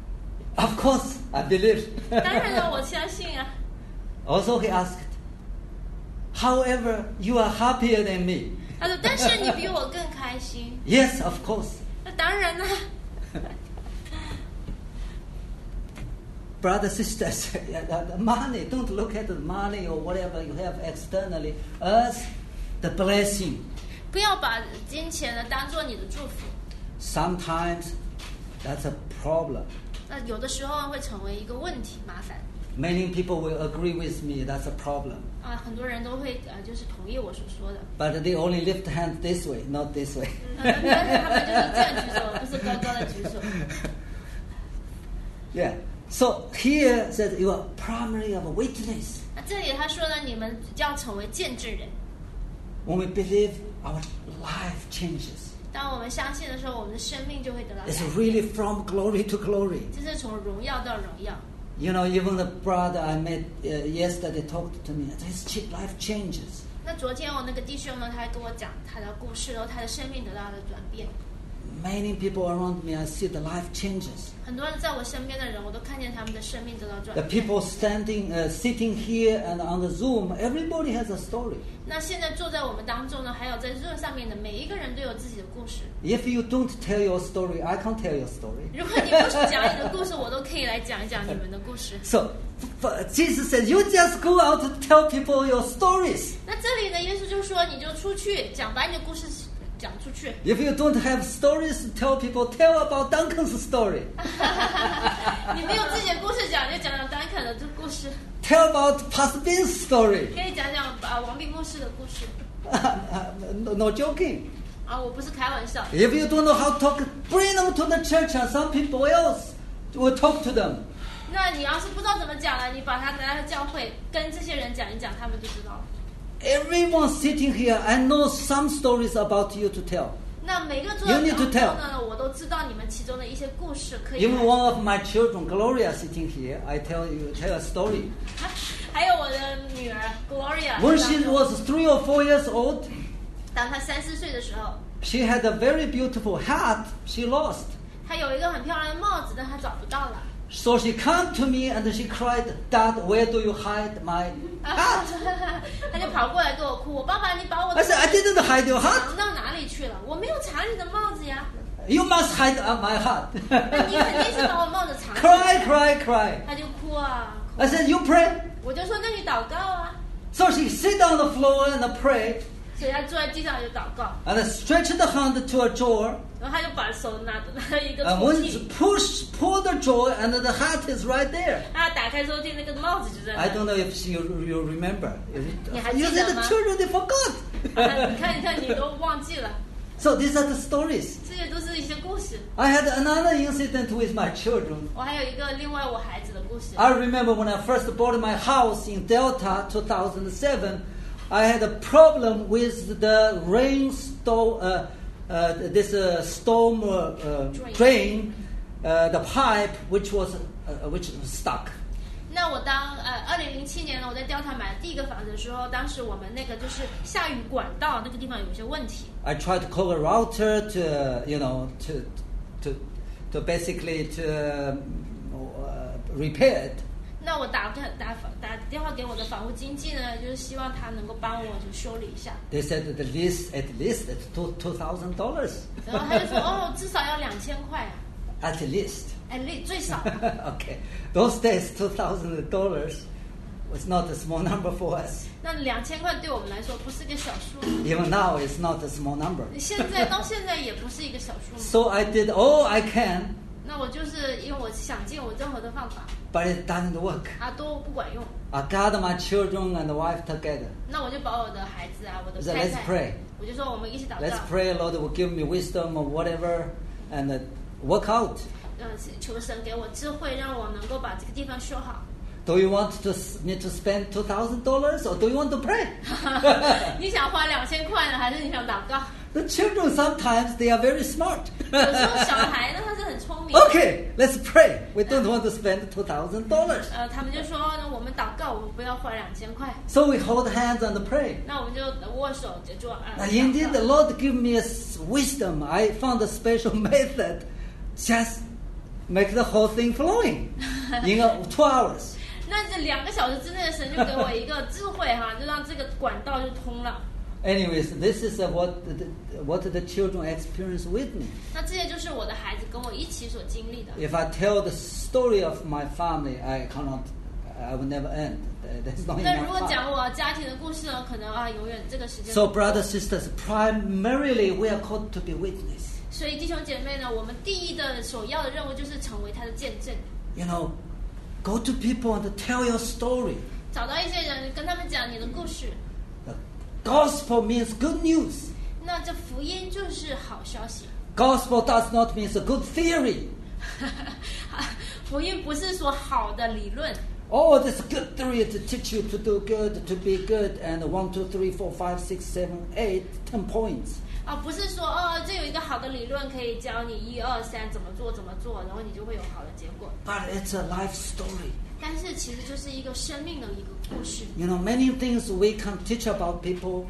Of course, I believe. 当然了，我相信啊。 Also, he asked, however, you are happier than me. 他说：但是你比我更开心。 Yes, of course. 那当然啦。 Brothers, sisters, the money, don't look at the money or whatever you have externally as the blessing. 不要把金钱呢当做你的祝福。 Sometimes that's a problem. 那有的时候会成为一个问题，麻烦。 Many people will agree with me that's a problem. 啊，很多人都会呃，就是同意我所说的。 But they only lift hand this way, not this way. 但是他们就是这样举手，不是高高的举手。 Yeah. So here says you are primary of a witness. 那这里他说呢，你们要成为见证人。 When we believe, our life changes. 当我们相信的时候，我们的生命就会得到改 It's 变。 really from glory to glory. 这是从荣耀到荣耀。 You know, even the brother I met uh, yesterday talked to me. His life changes. 那昨天我那个弟兄呢，他还跟我讲他的故事，然后他的生命得到了转变。 Many people around me, I see the life changes. 很多人在我身边的人，我都看见他们的生命得到转 The 变。 people standing, uh, sitting here and on the Zoom, everybody has a story. 那现在坐在我们当中呢，还有在热上面的每一个人都有自己的故事。 If you don't tell your story, I can't tell your story. 如果你不讲你的故事，我都可以来讲一讲你们的故事。 So, f- Jesus said, you just go out to tell people your stories. 那这里呢，耶稣就说，你就出去讲，把你的故事讲出去。 If you don't have stories to tell people, tell about Duncan's story. 你没有自己的故事讲，就讲讲丹肯的这故事， Tell about Pastor Ben's story. 可以讲讲啊王斌牧师的故事。 no, no joking. 啊，我不是开玩笑。 If you don't know how to talk, bring them to the church and some people else will talk to them. 那你要是不知道怎么讲了，你把他拿来教会，跟这些人讲一讲，他们就知道了。 Everyone sitting here, I know some stories about you to tell. 那每个坐在 You need to 当 tell. 中呢，我都知道你们其中的一些故事，可以 Even 来。 one of my children, Gloria, sitting here, I tell you, tell a story. 还有我的女儿 Gloria， When she was three or four years old, 当她三四岁的时候， she had a very beautiful hat she lost. 她有一个很漂亮的帽子，但她找不到了。 So she came to me and she cried, Dad, where do you hide my hat? 她就跑过来跟我哭，我爸爸，你把我 I said, I didn't hide your hat. 藏到哪里去了？我没有藏你的帽子呀。 You must hide my hat. 那你肯定是把我帽子藏起来。 Cry, cry, cry. 她就哭啊。哭 I said, you pray. 我就说那你祷告啊。 So she sit on the floor and pray 所以她坐在地上就祷告， and stretch the hand to a drawer. 然后她就把手拿拿了一个 And 抽 when 屉 you，push, pull the drawer and the hat is right there. 她打开抽屉，那个帽子就在那 I 里。 don't know if you, you remember. You have You said the 吗？ children, they forgot. 啊你看，你看，你都忘记了， So these are the stories. 这些都是一些故事。 I had another incident with my children. 我还有一个另外我孩子的故事。 I remember when I first bought my house in Delta, two thousand seven, I had a problem with the rainstorm, uh, uh, this uh, storm uh, uh, Drain. drain, uh, the pipe which was uh, which was stuck. 那我当呃二零零七年呢，我在雕塔买第一个房子的时候，当时我们那个就是下雨管道那个地方有一些问题。 I tried to call a router to, uh, you know, to, to, to basically to uh, repair it. 那我打打打打电话给我的房屋经纪呢，就是希望他能够帮我就修理一下。 They said at least at least it's two two thousand dollars. 然后他就说哦，至少要两千块啊， At least. 哎，最最少。 Okay. Those days, two thousand dollars was not a small number for us. 那两千块对我们来说不是个小数， Even now, it's not a small number. 现在到现在也不是一个小数目。 So I did all I can, 那我就是因为我想尽我任何的方法， but it doesn't work. 啊都不管用。 I gathered my children and the wife together. 那我就把我的孩子啊，我的 So 太 let's 太 pray. 我就说我们一起祷 Let's 告， pray, Lord will give me wisdom or whatever, and uh, work out. 呃，求神给我智慧，让我能够把这个地方修好。 Do you want to me to spend two thousand dollars, or do you want to pray? 你想花两千块呢，还是你想祷告？ The children sometimes they are very smart. 有时候小孩呢，他是很聪明的。 Okay, let's pray. We don't want to spend two thousand dollars. 呃，他们就说呢，我们祷告，我们不要花两千块。 So we hold hands and pray. 那我们就握手就做啊。 Now, indeed, the Lord give me a s- wisdom. I found a special method, just make the whole thing flowing in uh, two hours. 那这两个小时之内的神就给我一个智慧哈，就让这个管道就通了。 Anyways, this is uh, what the, what the children experience with me. 那这些就是我的孩子跟我一起所经历的。 If I tell the story of my family, I cannot, I will never end. There's no 那如 enough 果 time. 讲我家庭的故事呢，可能啊，永远这个时间。 So, brothers, sisters, primarily we are called to be witness. 所以弟兄姐妹呢，我们第一的首要的任务就是成为他的见证， You know, go to people and tell your story. 找到一些人跟他们讲你的故事。 The gospel means good news. 那这福音就是好消息。 Gospel does not mean a good theory. 福音不是说好的理论。 Oh, this good theory to teach you to do good, to be good, and one, two, three, four, five, six, seven, eight, ten points. 啊，不是说哦，这有一个好的理论可以教你一二三怎么做怎么做，然后你就会有好的结果。 But it's a life story. 但是其实就是一个生命的一个故事。 You know, many things we can teach about people,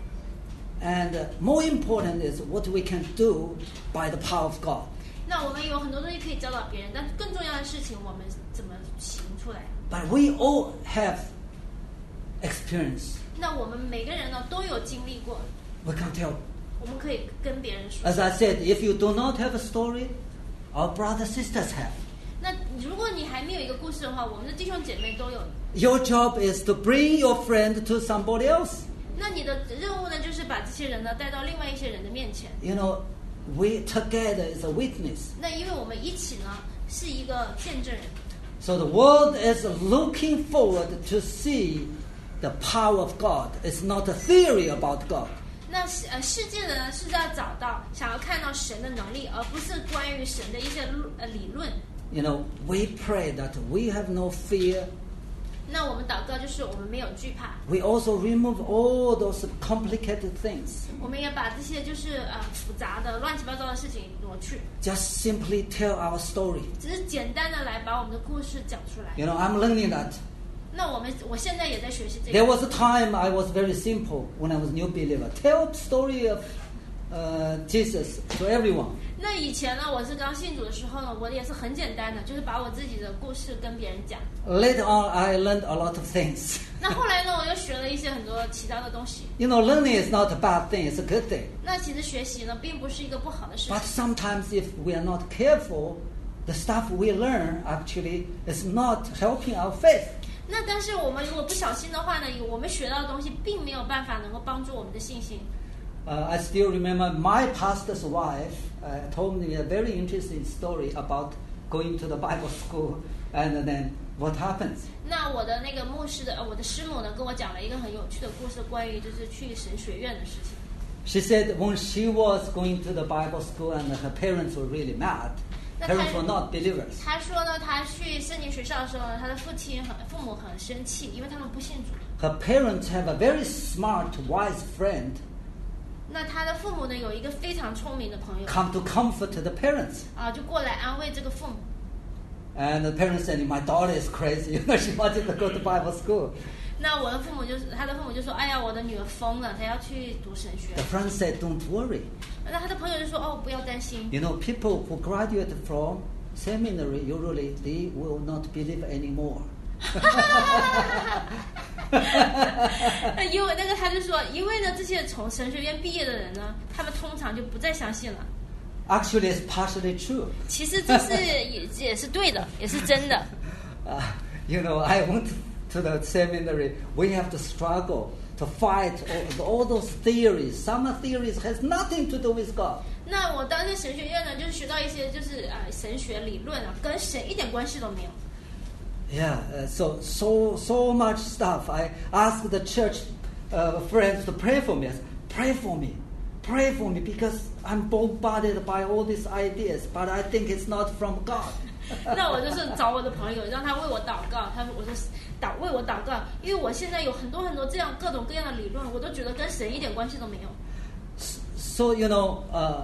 and uh, more important is what we can do by the power of God. 那我们有很多东西可以教导别人，但更重要的事情，我们怎么行出来？ But we all have experience. 那我们每个人呢都有经历过， We can tell. 我们可以跟别人说。 As I said, if you do not have a story, our brothers sisters have. 那如果你还没有一个故事的话，我们的弟兄姐妹都有。 Your job is to bring your friend to somebody else. 那你的任务呢，就是把这些人呢带到另外一些人的面前。 You know, we together is a witness. 那因为我们一起呢是一个见证人， So the world is looking forward to see the power of God. It's not a theory about God. 那呃世界的呢是在找到想要看到神的能力，而不是关于神的一些呃理论。 You know, we pray that we have no fear. 那我们祷告就是我们没有惧怕， We also remove all those complicated things. 我们也把这些就是呃复杂的乱七八糟的事情挪去， Just simply tell our story. 只是简单的来把我们的故事讲出来。 You know, I'm learning that 那我们我现在也在学习这 There 个。 was a time I was very simple when I was new believer. Tell story of uh, Jesus to everyone. 那以前呢，我是刚信主的时候呢，我也是很简单的，就是把我自己的故事跟别人讲。 Later on, I learned a lot of things. 那后来呢，我又学了一些很多其他的东西。 You know, learning is not a bad thing; it's a good thing. 那其实学习呢，并不是一个不好的事 But 情。 sometimes, if we are not careful, the stuff we learn actually is not helping our faith. 那但是我们如果不小心的话呢，我们学到的东西并没有办法能够帮助我们的信心。 Uh, I still remember my pastor's wife uh, told me a very interesting story about going to the Bible school and then what happens. 那我的那个牧师的，呃，我的师母呢，跟我讲了一个很有趣的故事，关于就是去神学院的事情。 She said when she was going to the Bible school and her parents were really mad. Parents were not believers. 他说呢，他去圣经学校的时候呢，他的父亲很父母很生气，因为他们不信主。 Her parents have a very smart, wise friend 那他的父母呢，有一个非常聪明的朋友 come to comfort the parents. 啊，就过来安慰这个父母。 And the parents said, my daughter is crazy. You know, she wanted to go to Bible school. 那我的父母就是他的父母就说：“哎呀，我的女儿疯了，她要去读神学。 The friend said, don't worry. ” 那他的朋友就说：“哦，不要担心。 You know, people who graduate from seminary, usually they will not believe anymore. 那因为那个他就说，因为呢，这些从神学院毕业的人呢，他们通常就不再相信了。 Actually, it's partially true. 其实这是也也是对的，也是真的。 Uh, you know, I went to the seminary. We have to struggle to fight all, all those theories. Some theories has nothing to do with God. 那我当时神学院呢，就是学到一些就是呃神学理论啊，跟神一点关系都没有。 Yeah, uh, so so so much stuff. I asked the church uh, friends to pray for me. I said, pray for me, pray for me, because I'm bombarded by all these ideas, but I think it's not from God. 那我就是找我的朋友，让他为我祷告。他我就祷为我祷告，因为我现在有很多很多这样各种各样的理论，我都觉得跟神一点关系都没有。 So you know, uh,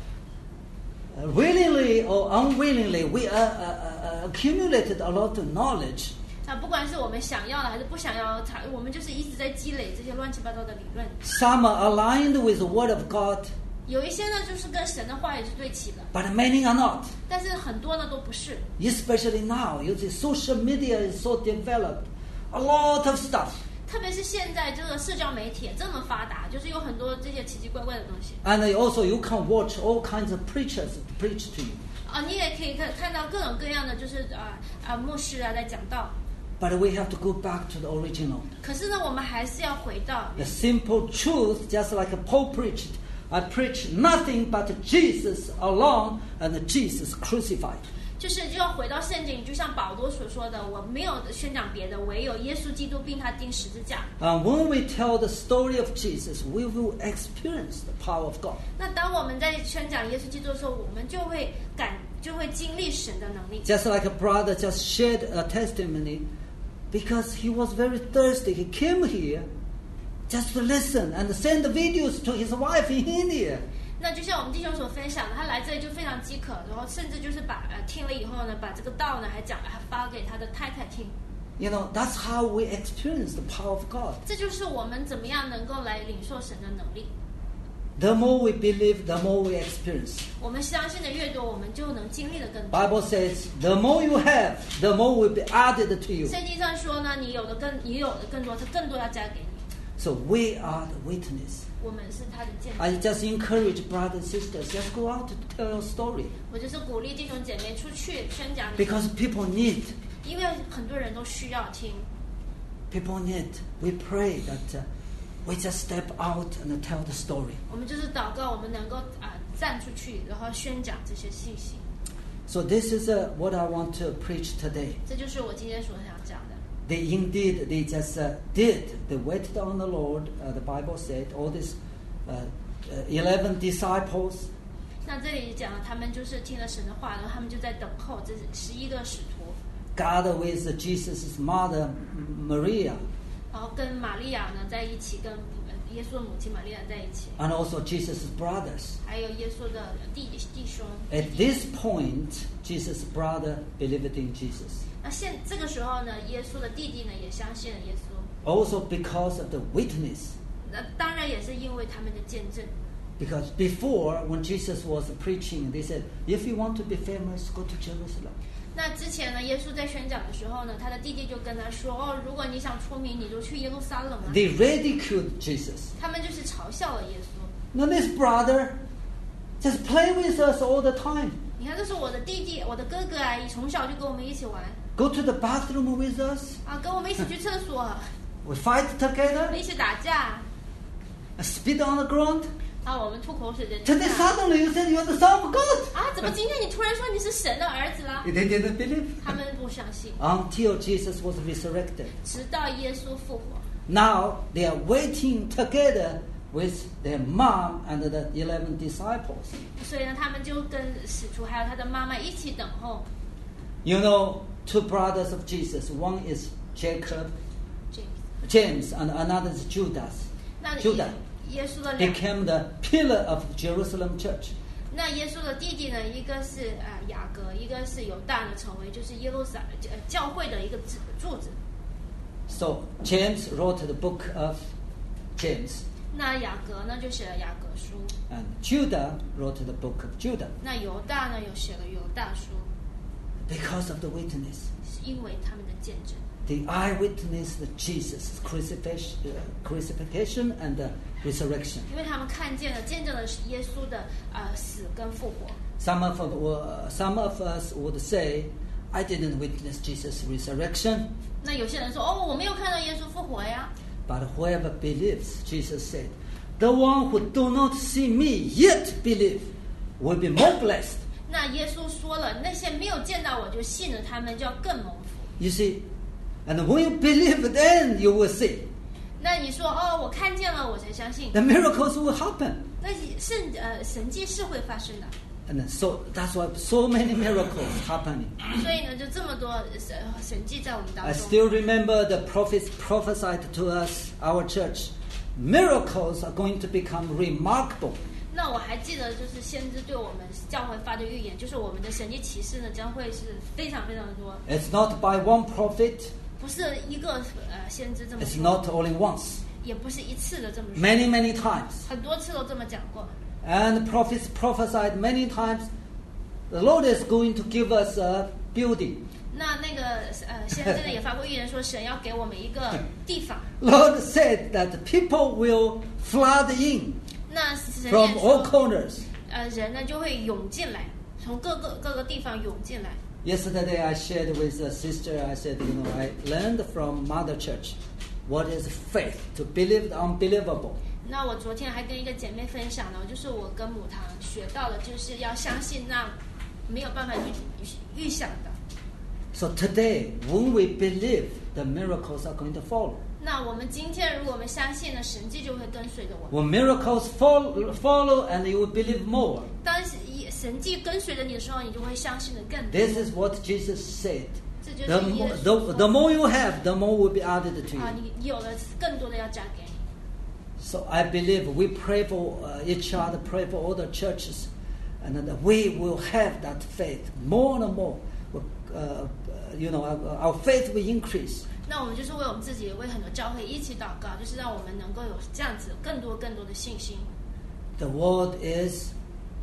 willingly or unwillingly, we uh, uh, accumulated a lot of knowledge. 啊，不管是我们想要的还是不想要，他我们就是一直在积累这些乱七八糟的理论。 Some are aligned with the Word of God, 有一些呢，就是跟神的话语是对齐的， but many are not. 但是很多呢都不是。 Especially now, you see, social media is so developed, a lot of stuff. 特别是现在这个社交媒体这么发达，就是有很多这些奇奇怪怪的东西。 And also, you can watch all kinds of preachers preach to you. 啊，你也可以看看到各种各样的，就是啊啊牧师啊在讲道。 But we have to go back to the original. 可是呢，我们还是要回到 The simple truth, just like Paul preached. I preach nothing but Jesus alone and Jesus crucified. 就是就要回到圣经，就像保罗所说的，我没有宣讲别的，唯有耶稣基督并他钉十字架。 And when we tell the story of Jesus, we will experience the power of God. 那当我们在宣讲耶稣基督的时候，我们就会感就会经历神的能力。 Just like a brother just shared a testimony, because he was very thirsty. He came here just to listen and send the videos to his wife in India. 那就像我们弟兄所分享的，他来这里就非常饥渴，然后甚至就是把呃听了以后呢，把这个道呢还讲还发给他的太太听。 You know, that's how we experience the power of God. 这就是我们怎么样能够来领受神的能力。 The more we believe, the more we experience. 我们相信的越多，我们就能经历的更多。 Bible says, the more you have, the more will be added to you. 圣经上说呢，你有的更你有的更多，它更多要加给你。 So we are the witness. 我们是他的见证。 I just encourage brothers and sisters, just go out to tell your story. 我就是鼓励弟兄姐妹出去宣讲你的， Because people need, 因为很多人都需要听。 people need. We pray that uh, we just step out and tell the story. 我们就是祷告，我们能够啊、呃、站出去，然后宣讲这些信息。 So this is uh, what I want to preach today. 这就是我今天所想讲的。 They indeed, they just uh, did. They waited on the Lord. Uh, the Bible said, all these uh, uh, eleven disciples, 那这里讲了，他们就是听了神的话，然后他们就在等候这十一个使徒， gathered with Jesus' mother, Maria. 然后跟玛利亚呢在一起，跟耶稣的母亲玛利亚在一起， and also Jesus' brothers. 还有耶稣的弟弟兄。 At this point, Jesus' brother believed in Jesus. 那现这个时候呢，耶稣的弟弟呢也相信了耶稣。 Also because of the witness. 那当然也是因为他们的见证。 Because before, when Jesus was preaching, they said, if you want to be famous, go to Jerusalem. 那之前呢，耶稣在宣讲的时候呢，他的弟弟就跟他说：“哦，如果你想出名，你就去耶路撒冷啊。” They ridiculed Jesus. 他们就是嘲笑了耶稣。 Now this brother just play with us all the time. 你看，这是我的弟弟，我的哥哥啊，从小就跟我们一起玩 Go to the bathroom with us. 啊，跟我们一起去厕所， We fight 我 together. 们一起打架， Spit on the ground. 啊，我们吐口水在地 Today 上。 suddenly you said you're the son of God. 啊，怎么今天你突然说你是神的儿子了？ They didn't believe. 他们不相信， Until Jesus was resurrected. 直到耶稣复活。 Now they are waiting together with their mom and the eleven disciples. 所以呢，他们就跟使徒还有他的妈妈一起等候。 You know, two brothers of Jesus. One is Jacob, James James, and another is Judas. 那 Judah 耶稣的两 became the pillar of Jerusalem church. 那耶稣的弟弟呢，一个是呃雅各，一个是犹大呢，成为就是耶路撒呃教会的一个柱柱子。 So James wrote the book of James, 那雅各呢就写了雅各书， and Judah wrote the book of Judah 那犹大呢又写了犹大书， because of the witness. 是因为他们的见证。 The eyewitness of Jesus' crucifixion, uh, crucifixion and the resurrection. 因为他们看见了、见证了耶稣的呃死跟复活。 Some of, uh, some of us would say, I didn't witness Jesus' resurrection. 那有些人说：“哦，我没有看到耶稣复活呀。” But whoever believes, Jesus said, the one who do not see me yet believe will be more blessed. 那耶稣说了，那些没有见到我就信了他们，就要更蒙福。 You see, and when you believe, then you will see. 那你说哦，我看见了，我才相信。 The miracles will happen. 那神呃神迹是会发生的， And so that's why so many miracles happening. 所以呢，就这么多神神迹在我们当 I 中。 still remember the prophets prophesied to us, our church, miracles are going to become remarkable. 那我还记得，就是先知对我们教会发的预言，就是我们的神迹奇事呢，将会是非常非常的多， It's not by one prophet, 不是一个呃先知这么 it's 说， not only once, 也不是一次的这么说， many, many times. 很多次都这么讲过。 And the prophets prophesied many times, the Lord is going to give us a building. 那那个呃先知呢也发过预言说，神要给我们一个地方。 Lord said that people will flood in 那神也 from all 说， corners. 呃人呢就会涌进来，从各个各个地方涌进来。 Yesterday I shared with a sister, I said, you know, I learned from Mother Church what is faith, to believe the unbelievable. 那我昨天还跟一个姐妹分享呢，就是我跟母堂学到的，就是要相信那没有办法预预想的。 So today, when we believe, the miracles are going to follow. 那我们今天，如果我们相信呢，神迹就会跟随着我们。 When miracles follow, follow and you will believe more. 当神迹跟随着你的时候，你就会相信的更多。 This is what Jesus said. 这就 The 是耶 more, 稣 the, 说 the more you have, the more will be added to 啊， you. 你有了更多的要加给你。 So I believe we pray for uh, each other, pray for all the churches, and that we will have that faith more and more. Uh, you know, our, our faith will increase. 那我们就是为我们自己，为很多教会一起祷告，就是让我们能够有这样子更多更多的信心。 The world is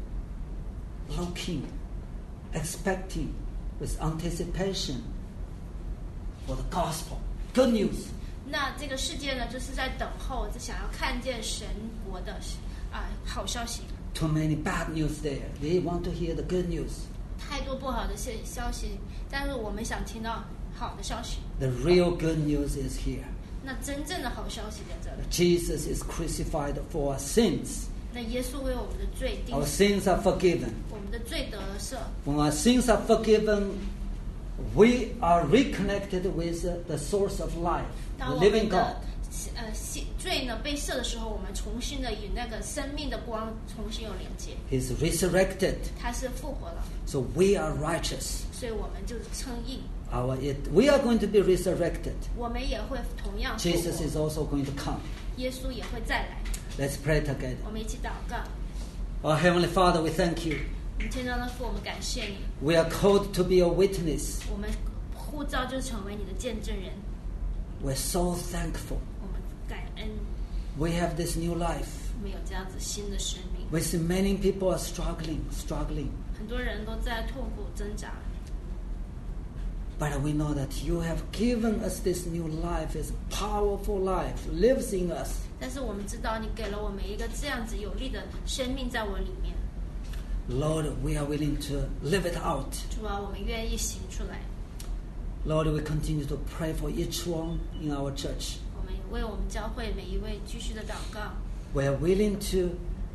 looking, expecting, with anticipation for the gospel, good news. 那这个世界呢，就是在等候，想要看见神国的啊、好消息。 Too many bad news there. They want to hear the good news. 太多不好的消消息，但是我们想听到好的消息。 The real good news is here. 那真正的好消息在这里。 Jesus is crucified for our sins. 那耶稣为我们的罪定 Our 死， sins are forgiven. 我们的罪得了赦。 When our sins are forgiven, we are reconnected with the source of life, 当 the 我 living 们 God. 的呃罪呢被赦的时候，我们重新的与那个生命的光重新有连接。 He's resurrected, 他是复活了， so we are righteous. 所以我们就是称义。 our it, we are going to be resurrected. 我们也会同样复 Jesus 活， is also going to come. 耶稣也会再来。 Let's pray together. 我们一起祷告。 Our Heavenly Father, we thank you. 我们天上的父，我们感谢你， We are called to be a witness. 我们呼召就成为你的见证人。 We're so thankful. 我们感恩， We have this new life. 我们有这样子新的生命。 We see many people are struggling, struggling. 很多人都在痛苦挣扎， But we know that you have given us this new life, this powerful life, lives in us. 但是我们知道你给了我们一个这样子有力的生命在我里面。 Lord, we are willing to live it out. 主啊，我们愿意行出来。 Lord, we continue to pray for each one in our church. 我们为我们教会每一位继续的祷告。 We are willing to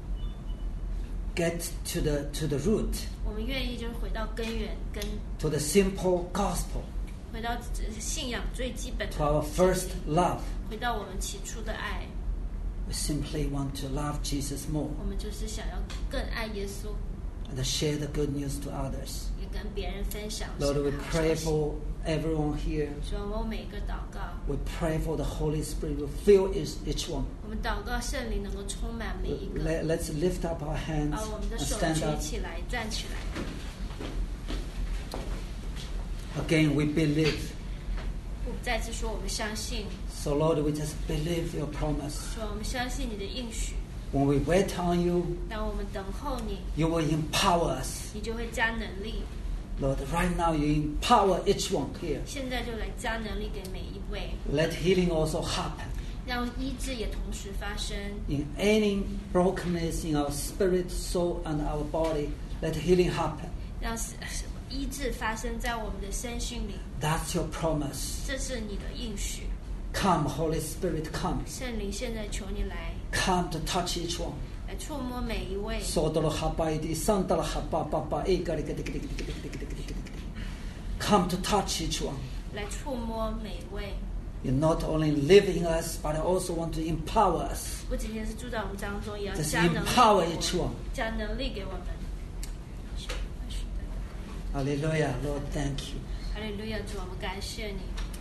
get to the to the root, 我们愿意就是回到根源，跟 to the simple gospel, 回到信仰最基本的 to our first love. 回到我们起初的爱。 We simply want to love Jesus more 我们就是想要更爱耶稣， and share the good news to others. 也跟别人分享。 Lord, we 好消 pray 息 for everyone here. 主啊，我每一个祷告， We pray for the Holy Spirit to fill each, each one. 我们祷告圣灵能够充满每一个， Let, let's lift up our hands 把我们的 and 手 stand 举 up. 起来，站起来。 Again, we believe. 我再次说，我们相信， So Lord, we just believe your promise. 说我们相信你的应许。 When we wait on you, 当我们等候你， you will empower us. 你就会加能力。 Lord, right now you empower each one here. 现在就来加能力给每一位， Let healing also happen. 让医治也同时发生。 In any brokenness in our spirit, soul, and our body, let healing happen. 让医治发生在我们的身心里， That's your promise. 这是你的应许。 Come, Holy Spirit, come. 圣灵，现在求你来， Come to touch each one. 来触摸每一位。 Sodolo habaidi, sandala hababa, Come to touch each one. 来触摸每一位， You not only live in us, but also want to empower us. 不仅仅是住在我们当中，也要 Just 加能力给 empower 我 each 们 one. 加能力给我们。 Hallelujah, Lord, thank you. 哈利路亚，主，我们感谢你。